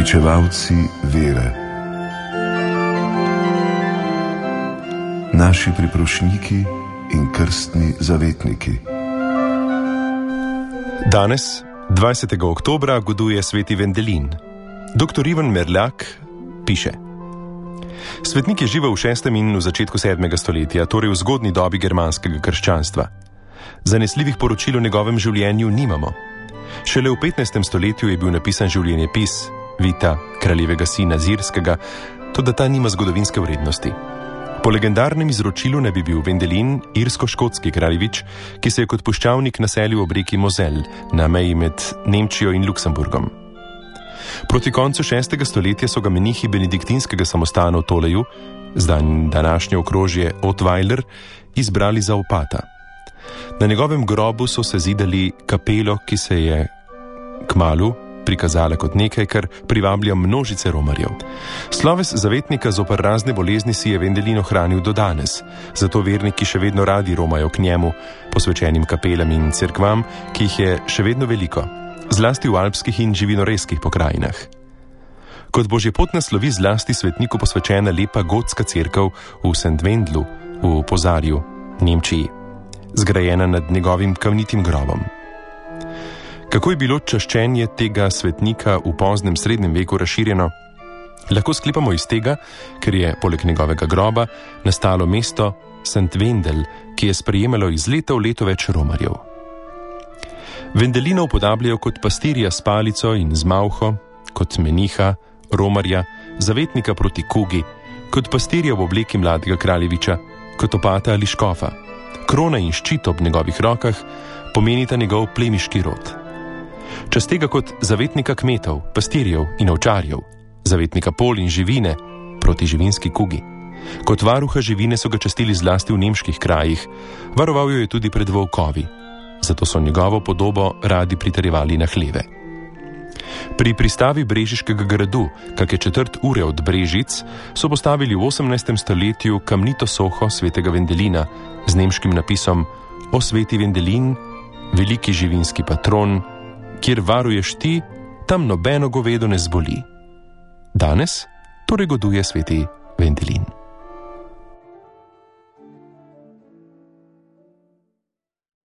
Pričevalci vere. Naši priprošniki in krstni zavetniki. Danes, 20. oktobra, goduje sveti Vendelin. Dr. Ivan Merljak piše: Svetnik je živel v 6. in v začetku 7. stoletja, torej v zgodnji dobi germanskega krščanstva. Zanesljivih poročil o njegovem življenju nimamo. Šele v 15. stoletju je bil napisan življenjepis Vita, kraljevega sina Zirskega, toda ta nima zgodovinske vrednosti. Po legendarnem izročilu naj bi bil Vendelin irsko-škotski kraljevič, ki se je kot puščavnik naselil ob reki Mozel na meji med Nemčijo in Luksemburgom. Proti koncu 6. stoletja so ga menihi benediktinskega samostana v Toleju, zdaj današnje okrožje Ottweiler, izbrali za opata. Na njegovem grobu so se zidali kapelo, ki se je kmalu prikazala kot nekaj, kar privablja množice romarjev. Sloves zavetnika zoper razne bolezni si je Vendelin ohranil do danes, zato verniki še vedno radi romajo k njemu, posvečenim kapelam in cerkvam, ki jih je še vedno veliko, zlasti v alpskih in živinorejskih pokrajinah. Kot božjepotna slovi zlasti svetniku posvečena lepa gotska cerkev v St. Wendlu v Pozarju, Nemčiji, zgrajena nad njegovim kamnitim grobom. Kako je bilo čaščenje tega svetnika v poznem srednjem veku razširjeno, lahko sklepamo iz tega, ker je poleg njegovega groba nastalo mesto St. Wendel, ki je sprejemalo iz leta v leto več romarjev. Vendelina upodabljajo kot pastirja s palico in z malho, kot meniha, romarja, zavetnika proti kugi, kot pastirja v obleki mladega kraljeviča, kot opata ali škofa. Krona in ščit ob njegovih rokah pomenita njegov plemiški rod. Čast tega kot zavetnika kmetov, pastirjev in ovčarjev, zavetnika pol in živine proti živinski kugi. Kot varuha živine so ga častili zlasti v nemških krajih, varoval jo je tudi pred volkovi, zato so njegovo podobo radi pritrjevali na hleve. Pri pristavi brežiškega gradu, kakšne četrt ure od Brežic, so postavili v 18. stoletju kamnito soho svetega Vendelina z nemškim napisom O sveti Vendelin, veliki živinski patron, kjer varuješ ti, tam nobeno govedo ne zboli. Danes torej goduje sveti Vendelin.